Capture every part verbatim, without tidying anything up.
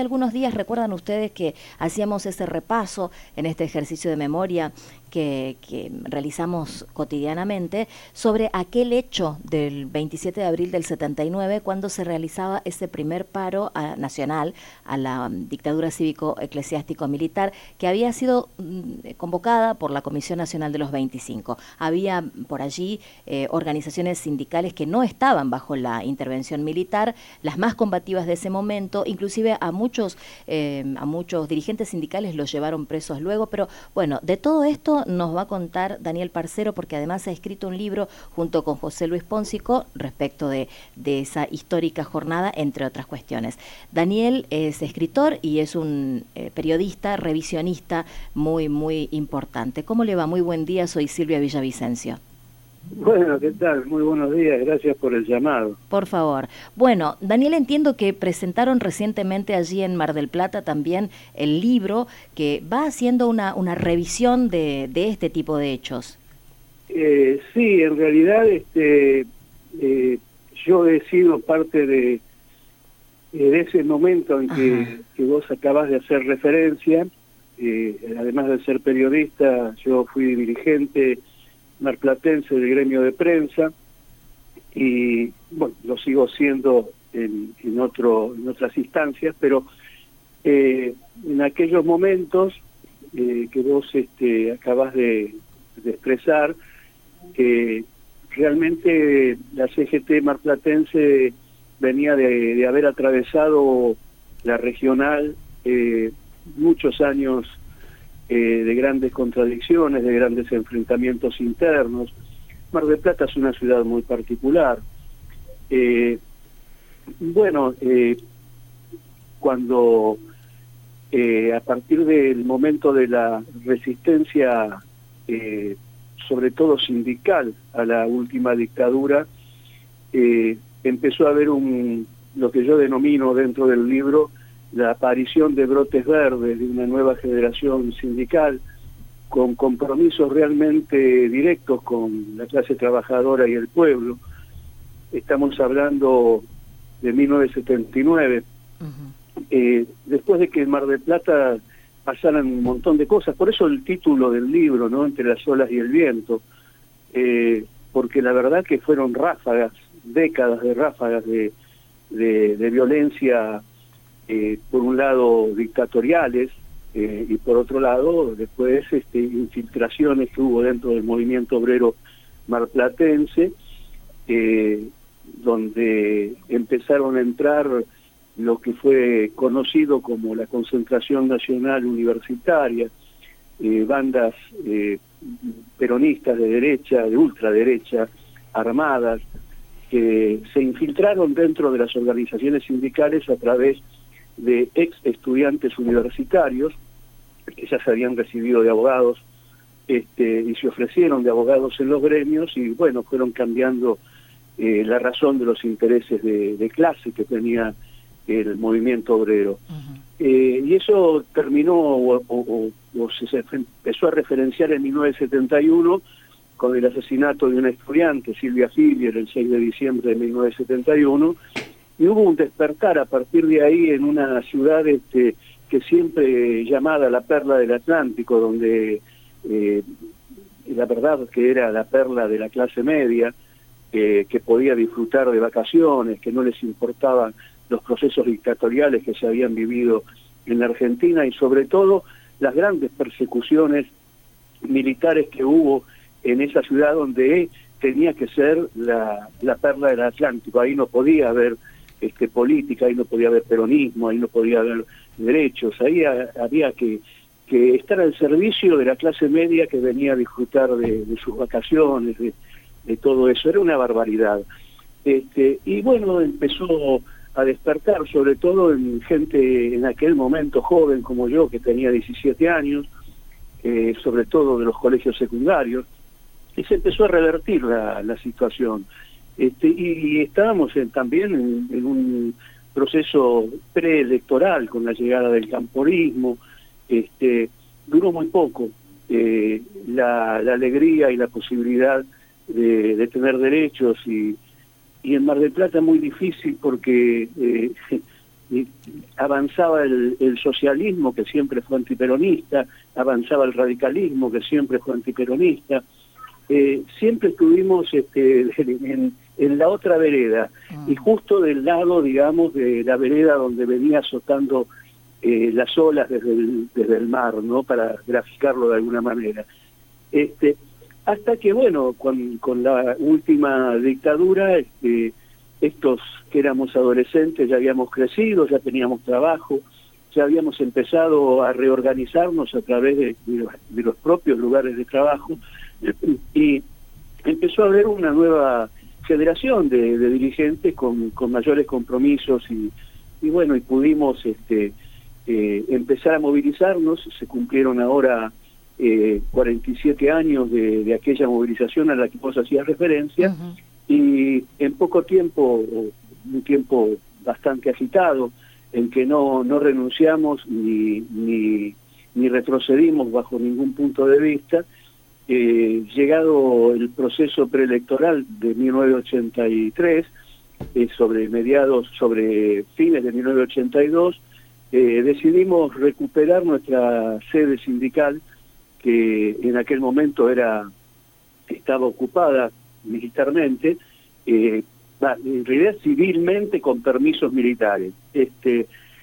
algunos días, recuerdan ustedes que hacíamos ese repaso en este ejercicio de memoria que, que realizamos cotidianamente sobre aquel hecho del veintisiete de abril del setenta y nueve, cuando se realizaba ese primer paro a, nacional a la um, dictadura cívico-eclesiástico-militar, que había sido um, convocada por la Comisión Nacional de los veinticinco. Había por allí eh, organizaciones sindicales que no estaban bajo la intervención militar, las más combativas de ese momento, inclusive a muchos, eh, a muchos dirigentes sindicales los llevaron presos luego, pero bueno, de todo esto nos va a contar Daniel Parcero, porque además ha escrito un libro junto con José Luis Póncico respecto de, de esa histórica jornada, entre otras cuestiones. Daniel es escritor y es un eh, periodista, revisionista muy, muy importante. ¿Cómo le va? Muy buen día, soy Silvia Villavicencio. Bueno, ¿qué tal? Muy buenos días, gracias por el llamado. Por favor. Bueno, Daniel, entiendo que presentaron recientemente allí en Mar del Plata también el libro que va haciendo una, una revisión de, de este tipo de hechos. Eh, sí, en realidad este, eh, yo he sido parte de, de ese momento en que, que vos acabás de hacer referencia. Eh, además de ser periodista, yo fui dirigente marplatense del gremio de prensa y bueno, lo sigo siendo en, en, otro, en otras instancias, pero eh, en aquellos momentos eh, que vos este, acabás de, de expresar, que realmente la C G T marplatense venía de, de haber atravesado la regional eh, muchos años Eh, de grandes contradicciones, de grandes enfrentamientos internos. Mar del Plata es una ciudad muy particular. Eh, bueno, eh, cuando eh, a partir del momento de la resistencia, eh, sobre todo sindical, a la última dictadura, eh, empezó a haber un, lo que yo denomino dentro del libro, la aparición de brotes verdes, de una nueva generación sindical, con compromisos realmente directos con la clase trabajadora y el pueblo. Estamos hablando de mil novecientos setenta y nueve. Uh-huh. Eh, después de que en Mar del Plata pasaran un montón de cosas, por eso el título del libro, ¿no? Entre las olas y el viento, eh, porque la verdad que fueron ráfagas, décadas de ráfagas de, de, de violencia. Eh, por un lado dictatoriales eh, y por otro lado después este, infiltraciones que hubo dentro del movimiento obrero marplatense, eh, donde empezaron a entrar lo que fue conocido como la Concentración Nacional Universitaria, eh, bandas eh, peronistas de derecha, de ultraderecha, armadas, que se infiltraron dentro de las organizaciones sindicales a través de ex estudiantes universitarios que ya se habían recibido de abogados este, y se ofrecieron de abogados en los gremios y bueno, fueron cambiando eh, la razón de los intereses de, de clase que tenía el movimiento obrero. Uh-huh. eh, y eso terminó o, o, o se empezó a referenciar en mil novecientos setenta y uno con el asesinato de una estudiante, Silvia Filier, el seis de diciembre de mil novecientos setenta y uno, y hubo un despertar a partir de ahí en una ciudad este, que siempre llamada la perla del Atlántico, donde eh, la verdad que era la perla de la clase media, eh, que podía disfrutar de vacaciones, que no les importaban los procesos dictatoriales que se habían vivido en la Argentina y sobre todo las grandes persecuciones militares que hubo en esa ciudad donde tenía que ser la, la perla del Atlántico. Ahí no podía haber Este, política, ahí no podía haber peronismo, ahí no podía haber derechos, ahí a, había que, que estar al servicio de la clase media que venía a disfrutar de, de sus vacaciones, de, de todo eso. Era una barbaridad. Este, y bueno, empezó a despertar, sobre todo en gente en aquel momento joven como yo, que tenía diecisiete años, eh, sobre todo de los colegios secundarios, y se empezó a revertir la, la situación. Este, y, y estábamos en, también en, en un proceso preelectoral con la llegada del camporismo. Este, duró muy poco eh, la, la alegría y la posibilidad de, de tener derechos y, y en Mar del Plata muy difícil porque eh, y avanzaba el, el socialismo, que siempre fue antiperonista, avanzaba el radicalismo, que siempre fue antiperonista. Eh, siempre estuvimos este, en, en la otra vereda, mm. y justo del lado, digamos, de la vereda donde venía azotando eh, las olas desde el, desde el mar, ¿no? Para graficarlo de alguna manera. Este, hasta que, bueno, con, con la última dictadura, este, estos que éramos adolescentes ya habíamos crecido, ya teníamos trabajo, ya habíamos empezado a reorganizarnos a través de, de, los, de los propios lugares de trabajo, y empezó a haber una nueva generación de, de dirigentes con, con mayores compromisos y, y bueno, y pudimos este, eh, empezar a movilizarnos. Se cumplieron ahora eh, cuarenta y siete años de, de aquella movilización a la que vos hacías referencia, uh-huh. y en poco tiempo, un tiempo bastante agitado, en que no, no renunciamos ni, ni, ni retrocedimos bajo ningún punto de vista. Eh, llegado el proceso preelectoral de mil novecientos ochenta y tres, eh, sobre mediados, sobre fines de mil novecientos ochenta y dos, eh, decidimos recuperar nuestra sede sindical, que en aquel momento era estaba ocupada militarmente, eh, en realidad civilmente con permisos militares. Este,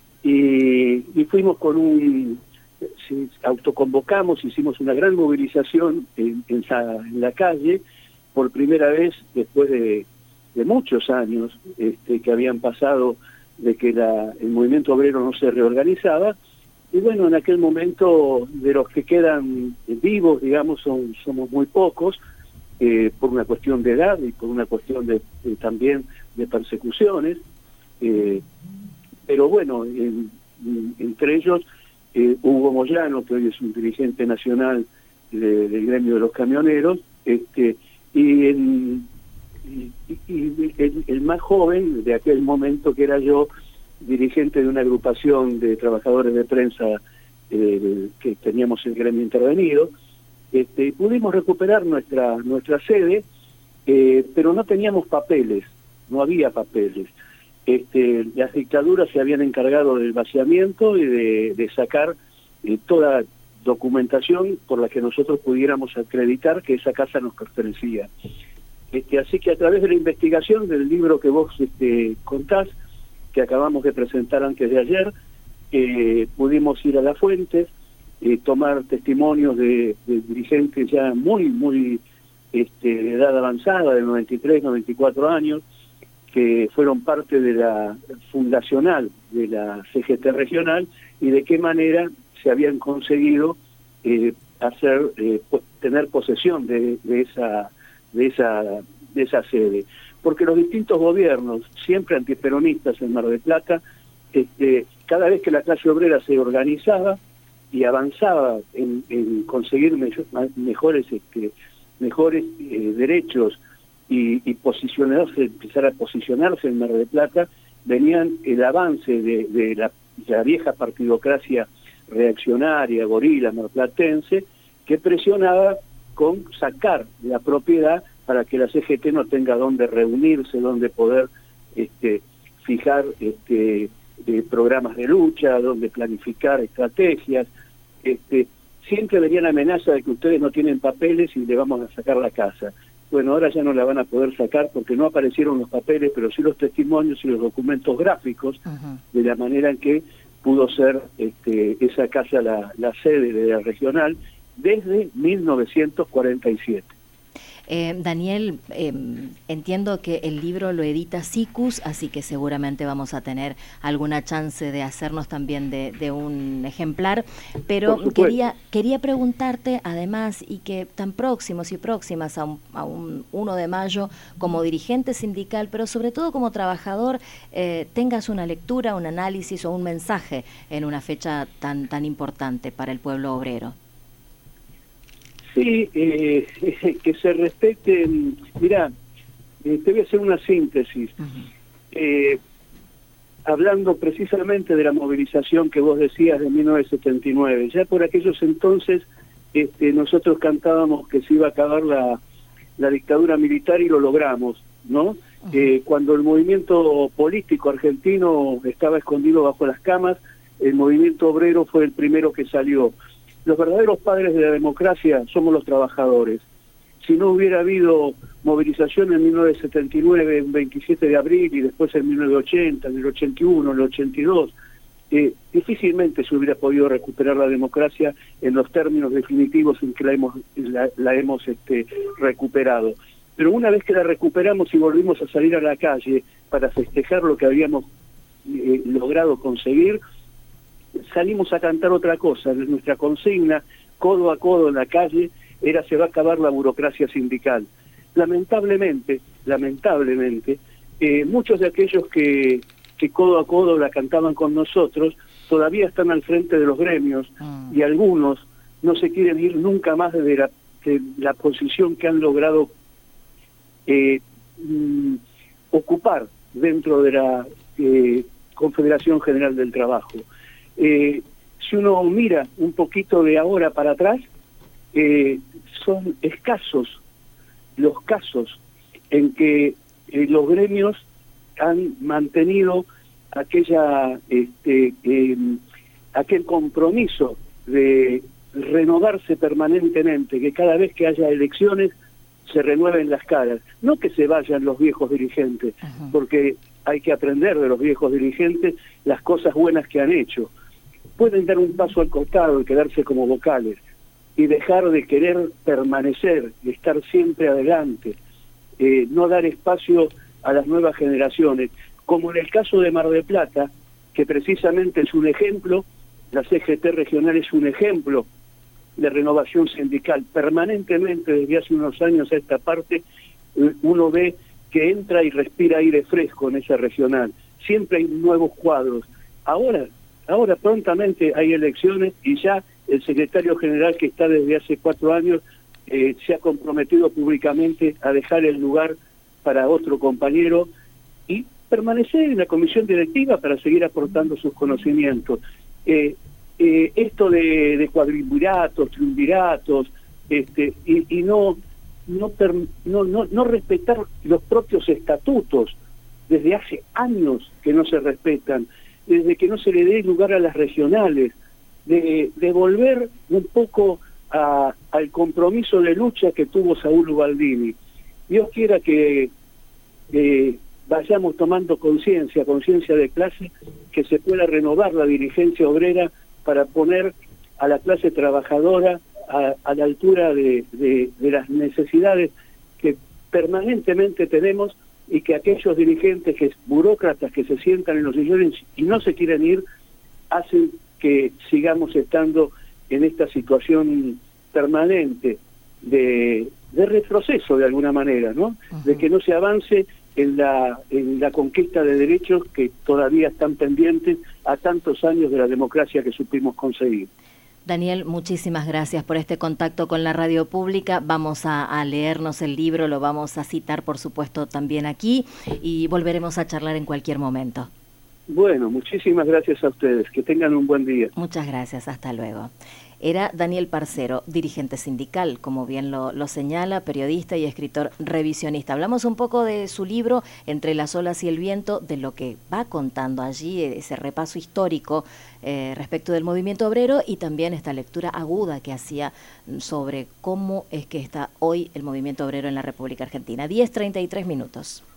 y, y fuimos con un... autoconvocamos, hicimos una gran movilización en, en, en la calle, por primera vez después de, de muchos años este, que habían pasado de que la, el movimiento obrero no se reorganizaba. Y bueno, en aquel momento, de los que quedan vivos, digamos, son, somos muy pocos, eh, por una cuestión de edad y por una cuestión de, de también de persecuciones, eh, pero bueno, en, en, entre ellos Eh, Hugo Moyano, que hoy es un dirigente nacional de, del gremio de los camioneros, este, y, el, y, y el, el más joven de aquel momento, que era yo, dirigente de una agrupación de trabajadores de prensa eh, que teníamos el gremio intervenido, este, y pudimos recuperar nuestra, nuestra sede, eh, pero no teníamos papeles, no había papeles. Este, las dictaduras se habían encargado del vaciamiento y de, de sacar eh, toda documentación por la que nosotros pudiéramos acreditar que esa casa nos pertenecía. Este, así que a través de la investigación del libro que vos este, contás, que acabamos de presentar antes de ayer, eh, pudimos ir a las fuentes, eh, tomar testimonios de, de dirigentes ya muy, muy este, de edad avanzada, de noventa y tres, noventa y cuatro años, que fueron parte de la fundacional de la C G T regional, y de qué manera se habían conseguido eh, hacer eh, tener posesión de, de esa de esa de esa sede, porque los distintos gobiernos, siempre antiperonistas en Mar del Plata, este, cada vez que la clase obrera se organizaba y avanzaba en, en conseguir me, mejores este, mejores eh, derechos Y, y posicionarse, empezar a posicionarse en Mar del Plata, venían el avance de, de, la, de la vieja partidocracia reaccionaria, gorila, marplatense, que presionaba con sacar la propiedad para que la C G T no tenga dónde reunirse, dónde poder este, fijar este, eh, programas de lucha, dónde planificar estrategias. Este, siempre venía la amenaza de que ustedes no tienen papeles y le vamos a sacar la casa. Bueno, ahora ya no la van a poder sacar porque no aparecieron los papeles, pero sí los testimonios y los documentos gráficos, uh-huh. de la manera en que pudo ser este, esa casa la, la sede de la regional desde mil novecientos cuarenta y siete. Eh, Daniel, eh, entiendo que el libro lo edita Sikus, así que seguramente vamos a tener alguna chance de hacernos también de, de un ejemplar, pero quería quería preguntarte además, y que tan próximos y próximas a un, a un uno de mayo, como dirigente sindical, pero sobre todo como trabajador, eh, tengas una lectura, un análisis o un mensaje en una fecha tan, tan importante para el pueblo obrero. Sí, eh, que se respeten. Mirá, eh, te voy a hacer una síntesis. Uh-huh. Eh, hablando precisamente de la movilización que vos decías de mil novecientos setenta y nueve, ya por aquellos entonces este, nosotros cantábamos que se iba a acabar la, la dictadura militar y lo logramos, ¿no? Uh-huh. Eh, cuando el movimiento político argentino estaba escondido bajo las camas, el movimiento obrero fue el primero que salió. Los verdaderos padres de la democracia somos los trabajadores. Si no hubiera habido movilización en mil novecientos setenta y nueve, en veintisiete de abril, y después en mil novecientos ochenta, en el ochenta y uno, en el ochenta y dos, eh, difícilmente se hubiera podido recuperar la democracia en los términos definitivos en que la hemos, la, la hemos este, recuperado. Pero una vez que la recuperamos y volvimos a salir a la calle para festejar lo que habíamos eh, logrado conseguir, salimos a cantar otra cosa. Nuestra consigna, codo a codo en la calle, era: se va a acabar la burocracia sindical. Lamentablemente, lamentablemente, eh, muchos de aquellos que, que codo a codo la cantaban con nosotros todavía están al frente de los gremios, mm. y algunos no se quieren ir nunca más de la, de la posición que han logrado eh, mm, ocupar dentro de la eh, Confederación General del Trabajo. Eh, si uno mira un poquito de ahora para atrás, eh, son escasos los casos en que eh, los gremios han mantenido aquella este, eh, aquel compromiso de renovarse permanentemente, que cada vez que haya elecciones se renueven las caras, no que se vayan los viejos dirigentes, uh-huh. porque hay que aprender de los viejos dirigentes las cosas buenas que han hecho. Pueden dar un paso al costado y quedarse como vocales, y dejar de querer permanecer, de estar siempre adelante, eh, no dar espacio a las nuevas generaciones, como en el caso de Mar del Plata, que precisamente es un ejemplo. La C G T regional es un ejemplo de renovación sindical. Permanentemente, desde hace unos años a esta parte, uno ve que entra y respira aire fresco en esa regional. Siempre hay nuevos cuadros. Ahora, ahora prontamente hay elecciones y ya el secretario general, que está desde hace cuatro años, eh, se ha comprometido públicamente a dejar el lugar para otro compañero y permanecer en la comisión directiva para seguir aportando sus conocimientos. Eh, eh, esto de, de cuadriviratos, triunviratos, este, y, y no, no, per, no, no, no respetar los propios estatutos, desde hace años que no se respetan, desde que no se le dé lugar a las regionales, de, de volver un poco a, al compromiso de lucha que tuvo Saúl Ubaldini. Dios quiera que eh, vayamos tomando conciencia, conciencia de clase, que se pueda renovar la dirigencia obrera para poner a la clase trabajadora a, a la altura de, de, de las necesidades que permanentemente tenemos, y que aquellos dirigentes, que burócratas que se sientan en los sillones y no se quieren ir, hacen que sigamos estando en esta situación permanente de, de retroceso de alguna manera, ¿no? Uh-huh. De que no se avance en la, en la conquista de derechos que todavía están pendientes a tantos años de la democracia que supimos conseguir. Daniel, muchísimas gracias por este contacto con la radio pública. Vamos a, a leernos el libro, lo vamos a citar, por supuesto, también aquí, y volveremos a charlar en cualquier momento. Bueno, muchísimas gracias a ustedes. Que tengan un buen día. Muchas gracias. Hasta luego. Era Daniel Parcero, dirigente sindical, como bien lo, lo señala, periodista y escritor revisionista. Hablamos un poco de su libro, Entre las olas y el viento, de lo que va contando allí, ese repaso histórico eh, respecto del movimiento obrero, y también esta lectura aguda que hacía sobre cómo es que está hoy el movimiento obrero en la República Argentina. diez treinta y tres minutos.